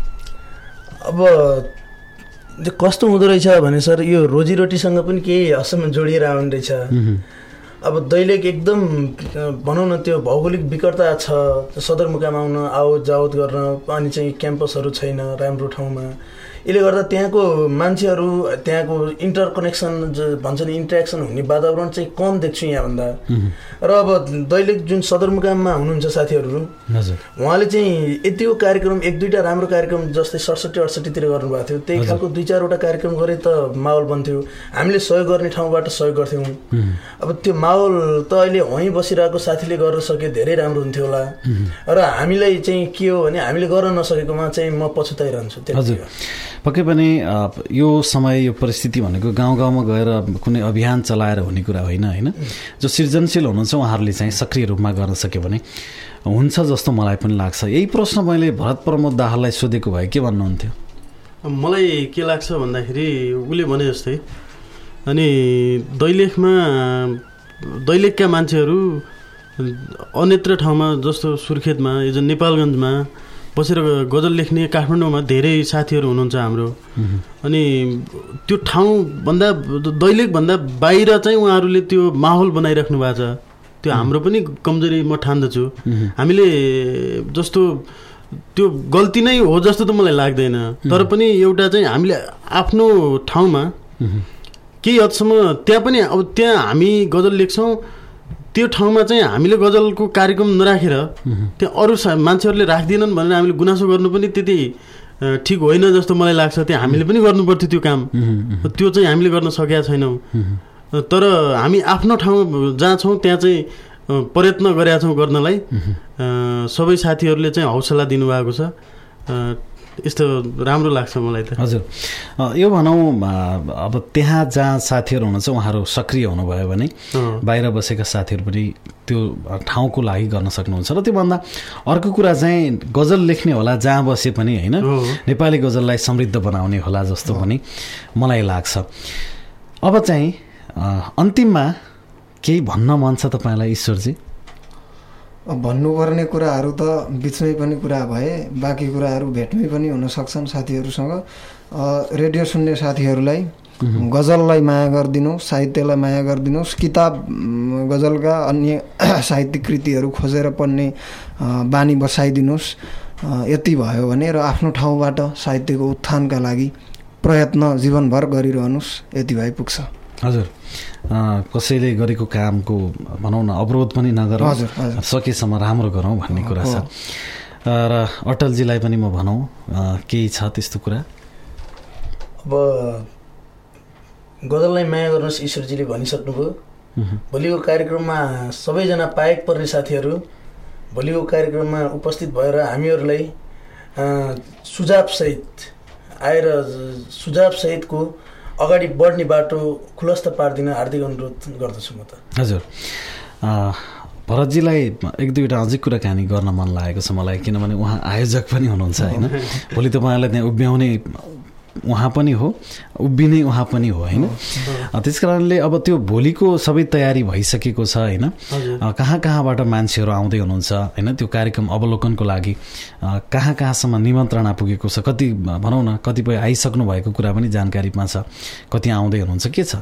अब त्यो कस्तो हुँदो रहेछ भने सर, यो रोजीरोटीसँग पनि केही हदसम्म जोडिएर आउने रहेछ। अब दैलेख एकदम भनौँ न त्यो भौगोलिक विकटता छ, सदरमुकाम आउन आवत जावत गर्न, अनि चाहिँ क्याम्पसहरू छैन राम्रो ठाउँमा। यसले गर्दा त्यहाँको मान्छेहरू, त्यहाँको इन्टरकनेक्सन भन्छ नि, इन्ट्रेक्सन हुने वातावरण चाहिँ कम देख्छु यहाँभन्दा। र अब दैलेख जुन सदरमुकाममा हुनुहुन्छ साथीहरू, उहाँले चाहिँ यतिको कार्यक्रम 1-2टा राम्रो कार्यक्रम जस्तै 67-68तिर गर्नुभएको थियो, त्यही खालको 2-4वटा कार्यक्रम गरे त माहौल बन्थ्यो। हामीले सहयोग गर्ने ठाउँबाट सहयोग गर्थ्यौँ। अब त्यो माहौल त अहिले वहीँ बसिरहेको साथीले गर्न सके धेरै राम्रो हुन्थ्यो होला। र हामीलाई चाहिँ के हो भने हामीले गर्न नसकेकोमा चाहिँ म पछुताइरहन्छु। हजुर, पक्कै पनि यो समय, यो परिस्थिति भनेको गाउँ गाउँमा गएर कुनै अभियान चलाएर हुने कुरा होइन होइन। जो सृजनशील हुनुहुन्छ उहाँहरूले चाहिँ सक्रिय रूपमा गर्न सक्यो भने हुन्छ जस्तो मलाई पनि लाग्छ। यही प्रश्न मैले भरत प्रमोद दाहाललाई सोधेको भए के भन्नुहुन्थ्यो? मलाई के लाग्छ भन्दाखेरि उसले भने जस्तै अनि दैलेखका मान्छेहरू अन्यत्र ठाउँमा जस्तो सुर्खेतमा यो नेपालगञ्जमा बसेर गजल लेख्ने काठमाडौँमा धेरै साथीहरू हुनुहुन्छ हाम्रो। अनि त्यो ठाउँभन्दा दैलेखभन्दा बाहिर चाहिँ उहाँहरूले त्यो माहौल बनाइराख्नु भएको छ। त्यो हाम्रो पनि कमजोरी म ठान्दछु। हामीले जस्तो त्यो गल्ती नै हो जस्तो त मलाई लाग्दैन, तर पनि एउटा चाहिँ हामीले आफ्नो ठाउँमा केही हदसम्म त्यहाँ पनि अब त्यहाँ हामी गजल लेख्छौँ, त्यो ठाउँमा चाहिँ हामीले गजलको कार्यक्रम नराखेर त्यहाँ अरू मान्छेहरूले राख्दिनन् भनेर हामीले गुनासो गर्नु पनि त्यति ठिक होइन जस्तो मलाई लाग्छ। त्यहाँ हामीले पनि गर्नुपर्थ्यो त्यो काम, त्यो चाहिँ हामीले गर्न सकेका छैनौँ। तर हामी आफ्नो ठाउँ जहाँ छौँ त्यहाँ चाहिँ प्रयत्न गरेका छौँ गर्नलाई। सबै साथीहरूले चाहिँ हौसला दिनुभएको छ, यस्तो राम्रो लाग्छ मलाई त। हजुर, यो भनौँ अब त्यहाँ जहाँ साथीहरू हुनुहुन्छ उहाँहरू सक्रिय हुनुभयो भने बाहिर बसेका साथीहरू पनि त्यो ठाउँको लागि गर्न सक्नुहुन्छ। र त्योभन्दा अर्को कुरा चाहिँ गजल लेख्ने होला जहाँ बसे पनि होइन, नेपाली गजललाई समृद्ध बनाउने होला जस्तो पनि मलाई लाग्छ। अब चाहिँ अन्तिममा केही भन्न मन छ तपाईँलाई ईश्वरजी? भन्नुपर्ने कुराहरू त बिचमै पनि कुरा भए, बाँकी कुराहरू भेटमै पनि हुन सक्छन् साथीहरूसँग। रेडियो सुन्ने साथीहरूलाई गजललाई माया गरिदिनुहोस्, साहित्यलाई माया गरिदिनुहोस्, किताब गजलका अन्य साहित्यिक कृतिहरू खोजेर पढ्ने बानी बसाइदिनुहोस्। यति भयो भने र आफ्नो ठाउँबाट साहित्यको उत्थानका लागि प्रयत्न जीवनभर गरिरहनुहोस्, यति भए पुग्छ। हजुर, कसैले गरेको कामको भनौँ न अवरोध पनि नगरौँ, सकेसम्म राम्रो गरौँ भन्ने कुरा छ। र अटलजीलाई पनि म भनौँ केही छ त्यस्तो कुरा? अब गजललाई माया गर्नुहोस् ईश्वरजीले भनिसक्नुभयो। भोलिको कार्यक्रममा सबैजना पाएक पर्ने साथीहरू भोलिको कार्यक्रममा उपस्थित भएर हामीहरूलाई सुझावसहित आएर सुझावसहितको अगाडि बढ्ने बाटो खुलस्त पारिदिन हार्दिक अनुरोध गर्दछु म त। हजुर, भरतजीलाई एक दुईवटा अझै कुराकानी गर्न मन लागेको छ मलाई, किनभने उहाँ आयोजक पनि हुनुहुन्छ होइन। भोलि तपाईँलाई त्यहाँ उभ्याउने उहाँ पनि हो, उभिने उहाँ पनि हो होइन। त्यस कारणले अब त्यो भोलिको सबै तयारी भइसकेको छ होइन। कहाँ कहाँबाट मान्छेहरू आउँदै हुनुहुन्छ होइन, त्यो कार्यक्रम अवलोकनको लागि कहाँ कहाँसम्म निमन्त्रणा पुगेको छ, कति भनौँ न कतिपय आइसक्नु भएको कुरा पनि जानकारीमा छ, कति आउँदै हुनुहुन्छ, के छ?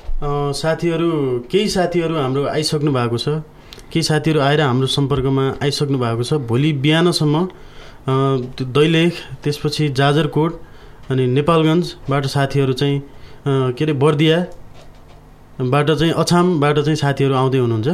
केही साथीहरू हाम्रो आइसक्नु भएको छ, केही साथीहरू आएर हाम्रो सम्पर्कमा आइसक्नु भएको छ। भोलि बिहानसम्म दैलेख, त्यसपछि जाजरकोट अनि नेपालगञ्जबाट साथीहरू चाहिँ के अरे बर्दियाबाट चाहिँ अछामबाट चाहिँ साथीहरू आउँदै हुनुहुन्छ।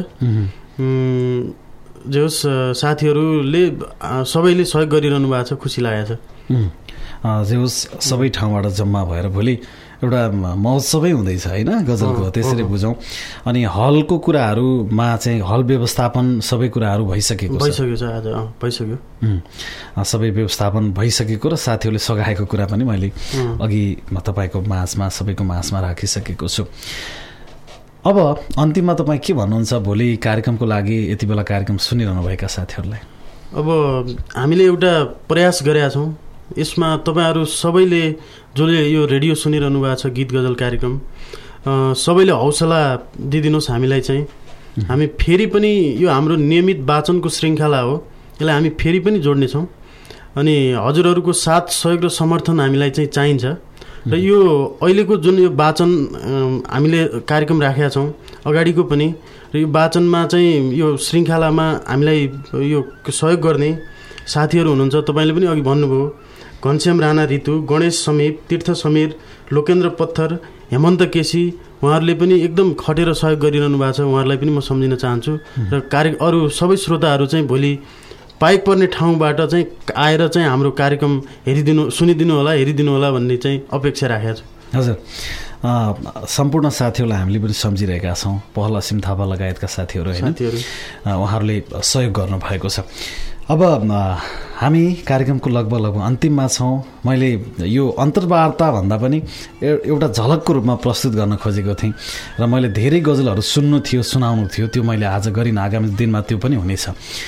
जे होस् साथीहरूले सबैले सहयोग गरिरहनु भएको छ, खुसी लागेको छ। जे होस् सबै ठाउँबाट जम्मा भएर भोलि एउटा महोत्सवै हुँदैछ होइन गजलको, त्यसरी बुझौँ। अनि हलको कुराहरूमा चाहिँ हल व्यवस्थापन सबै कुराहरू भइसकेको छ, आज भइसक्यो। सबै व्यवस्थापन भइसकेको र साथीहरूले सघाएको कुरा पनि मैले अघि तपाईँको माझमा सबैको माझमा राखिसकेको छु। अब अन्तिममा तपाईँ के भन्नुहुन्छ भोलि कार्यक्रमको लागि यति बेला कार्यक्रम सुनिरहनुभएका साथीहरूलाई? अब हामीले एउटा प्रयास गरेका छौँ, यसमा तपाईँहरू सबैले जसले यो रेडियो सुनिरहनु भएको छ गीत गजल कार्यक्रम, सबैले हौसला दिइदिनुहोस् हामीलाई चाहिँ। हामी फेरि पनि यो हाम्रो नियमित वाचनको श्रृङ्खला हो, यसलाई हामी फेरि पनि जोड्नेछौँ। अनि हजुरहरूको साथ सहयोग र समर्थन हामीलाई चाहिँ चाहिन्छ। र यो अहिलेको जुन यो वाचन हामीले कार्यक्रम राखेका छौँ अगाडिको पनि, र यो वाचनमा चाहिँ यो श्रृङ्खलामा हामीलाई यो सहयोग गर्ने साथीहरू हुनुहुन्छ। तपाईँले पनि अघि भन्नुभयो, घनश्याम राणा ऋतु, गणेश समीप, तीर्थ समीर, लोकेन्द्र पत्थर, हेमन्त केसी, उहाँहरूले पनि एकदम खटेर सहयोग गरिरहनु भएको छ, उहाँहरूलाई पनि म सम्झिन चाहन्छु। र अरू सबै श्रोताहरू चाहिँ भोलि पाइक पर्ने ठाउँबाट चाहिँ आएर चाहिँ हाम्रो कार्यक्रम सुनिदिनु होला, हेरिदिनु होला भन्ने चाहिँ अपेक्षा राखेको छु। हजुर, सम्पूर्ण साथीहरूलाई हामीले पनि सम्झिरहेका छौँ, पहल असिम थापा लगायतका साथीहरू होइन, उहाँहरूले सहयोग गर्नुभएको छ। अब हामी कार्यक्रमको लगभग अन्तिममा छौँ। मैले यो अन्तर्वार्ता भन्दा पनि एउटा झलकको रूपमा प्रस्तुत गर्न खोजेको थिएँ र मैले धेरै गजलहरू सुन्नु थियो, सुनाउनु थियो, त्यो मैले आज गरिनँ, आगामी दिनमा त्यो पनि हुनेछ। र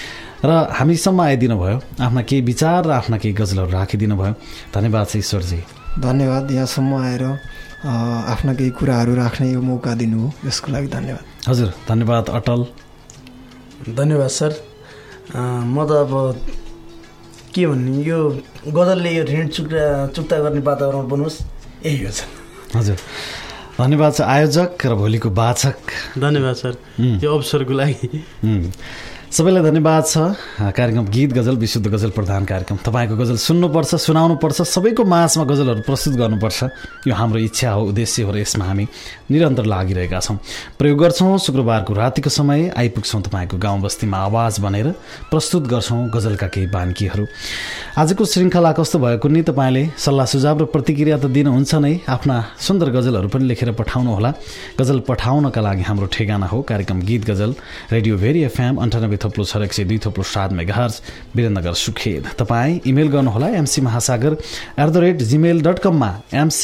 र हामीसम्म आइदिनु भयो, आफ्ना केही विचार र आफ्ना केही गजलहरू राखिदिनु भयो। धन्यवाद छ ईश्वरजी। धन्यवाद, यहाँसम्म आएर आफ्ना केही कुराहरू राख्ने यो मौका दिनुभयो, यसको लागि धन्यवाद। हजुर धन्यवाद अटल। धन्यवाद सर। म त अब के भन्ने, यो गजलले यो ऋण चुक्ता गर्ने वातावरण बनोस्, यही हो सर। हजुर धन्यवाद छ आयोजक र भोलिको वाचक। धन्यवाद सर यो अवसरको लागि। सबैलाई धन्यवाद छ। कार्यक्रम गीत गजल विशुद्ध गजल प्रधान कार्यक्रम। तपाईँको गजल सुन्नुपर्छ, सुनाउनुपर्छ, सबैको माझमा गजलहरू प्रस्तुत गर्नुपर्छ, यो हाम्रो इच्छा हो, उद्देश्य हो र यसमा हामी निरन्तर लागिरहेका छौँ। प्रयोग गर्छौँ शुक्रबारको रातिको समय, आइपुग्छौँ तपाईँको गाउँ बस्तीमा आवाज बनेर प्रस्तुत गर्छौँ गजलका केही बान्कीहरू। आजको श्रृङ्खला कस्तो भयो कुन्नी, तपाईँले सल्लाह सुझाव र प्रतिक्रिया त दिनुहुन्छ नै, आफ्ना सुन्दर गजलहरू पनि लेखेर पठाउनुहोला। गजल पठाउनका लागि हाम्रो ठेगाना हो कार्यक्रम गीत गजल, रेडियो भेरी एफएम 98.6 मेगाहर्ज, वीरेन्द्रनगर सुर्खेत। तपाईँ इमेल गर्नुहोला mcmahasagar@gmail.com मा,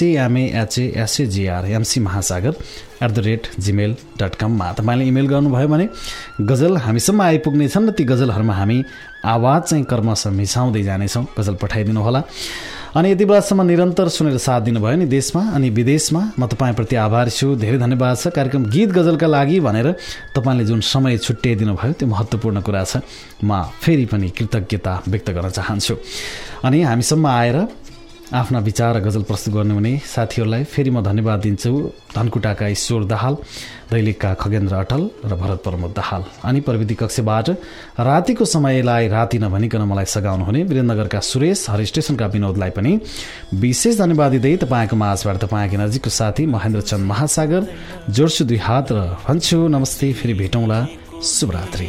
mcmahasagar@gmail.com मा तपाईँले इमेल गर्नुभयो भने गजल हामीसम्म आइपुग्नेछन् र ती गजलहरूमा हामी आवाज चाहिँ कर्मश मिसाउँदै जानेछौँ। गजल पठाइदिनु होला। अनि यति बेलासम्म निरन्तर सुनेर साथ दिनुभयो नि देशमा अनि विदेशमा, म तपाईँप्रति आभारी छु। धेरै धन्यवाद छ। कार्यक्रम गीत गजलका लागि भनेर तपाईँले जुन समय छुट्याइदिनु भयो त्यो महत्त्वपूर्ण कुरा छ। म फेरि पनि कृतज्ञता व्यक्त गर्न चाहन्छु। अनि हामीसम्म आएर आफ्ना विचार गजल प्रस्तुत गर्नुहुने साथीहरूलाई फेरि म धन्यवाद दिन्छु। धनकुटाका ईश्वर दाहाल, दैलेखका खगेन्द्र अटल र भरत प्रमोद दाहाल, अनि प्रविधि कक्षबाट रातिको समयलाई राति नभनिकन मलाई सघाउनुहुने वीरेन्द्रनगरका सुरेश, हर स्टेसनका विनोदलाई पनि विशेष धन्यवाद दिँदै तपाईँको माझबाट तपाईँको नजिकको साथी महेन्द्र चन्द महासागर जोड्छु दुई हात र भन्छु नमस्ते। फेरि भेटौँला। शुभरात्रि।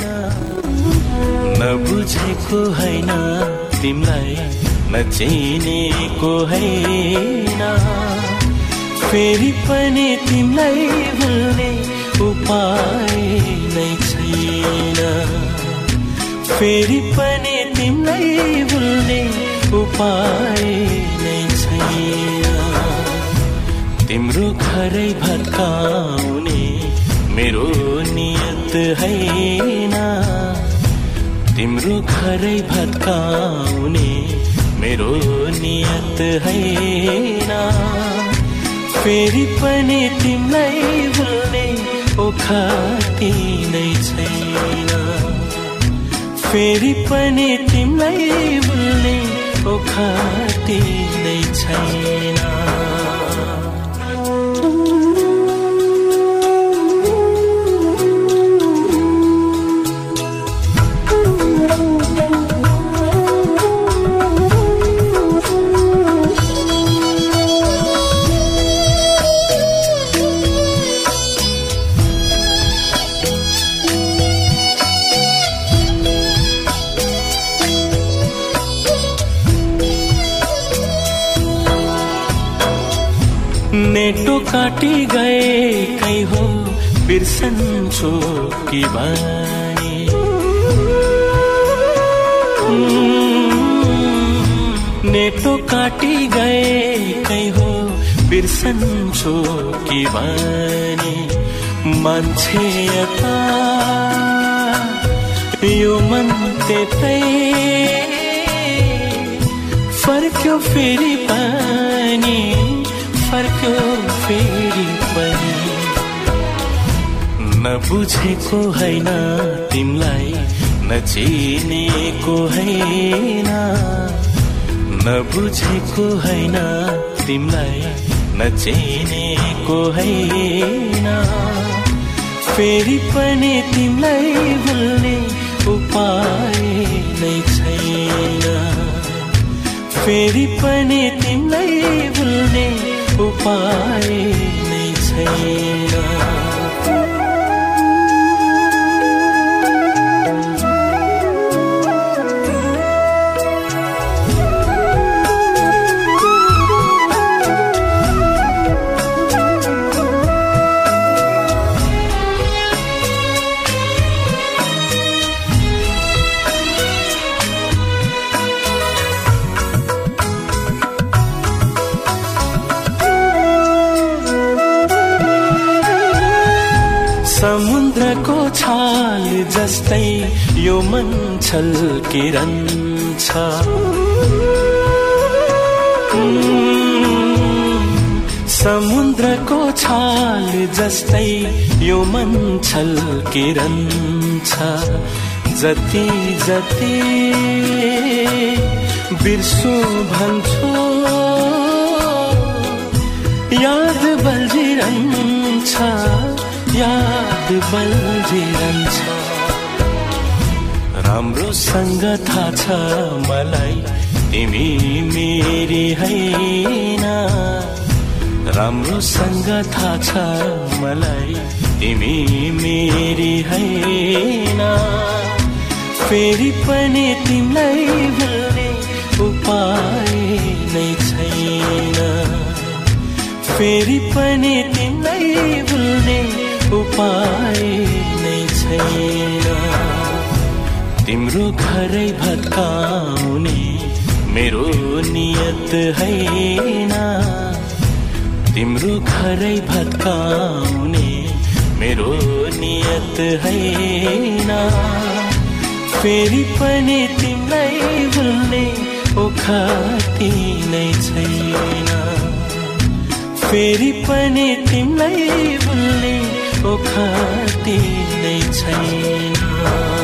नबुझेको हैन तिमीलाई, नचिनेको हैन, फेरि पनि तिमीलाई भुल्ने उपाय नै छैन, फेरि पनि तिमीलाई भुल्ने उपाय नै छैन। तिम्रो घरै भत्काउने मेरो नियत हैन, तिम्रो घरै भत्काउने मेरो नियत हैन, फेरि पनि तिमीलाई भुल्ने ओखाती नै छैन, फेरि पनि तिमीलाई भुल्ने ओखाती नै छैन। नेटो काटी गए कै हो बिर्सन्छु कि बानी, नेटो काटी गए कै हो बिर्सन्छु कि बानी। मान्छे यता यो मन त्यतै फर्क्यो फेरि पनि, फर्क्यो फेरि पनि। नबुझेको हैन तिमीलाई, नचिनेको हैन, नबुझेको हैन तिमीलाई, नचिनेको हैन, फेरि पनि तिमीलाई भुल्ने उपाय नै छैन, फेरि पनि तिमीलाई भुल्ने उपाय नै छैन। जस्तै यो मन छल्किरहन्छ समुद्रको छाल जस्तै यो मन छल्किरहन्छ जति जति बिर्सु भन्छु याद बल्झिरहन्छ याद बल्झिरहन्छ राम्रोसँग थाहा छ मलाई तिमी मेरी हैन राम्रोसँग थाहा छ मलाई तिमी मेरी हैन फेरि पनि तिमीलाई भुल्ने उपाय नै छैन फेरि पनि तिमीलाई भुल्ने उपाय नै छैन तिम्रो घरै भत्काउने मेरो नियत हैन तिम्रो घरै भत्काउने मेरो नियत हैन फेरि पनि तिमीलाई भुल्ने ओखती नै छैन फेरि पनि तिमीलाई भुल्ने ओखती नै छैन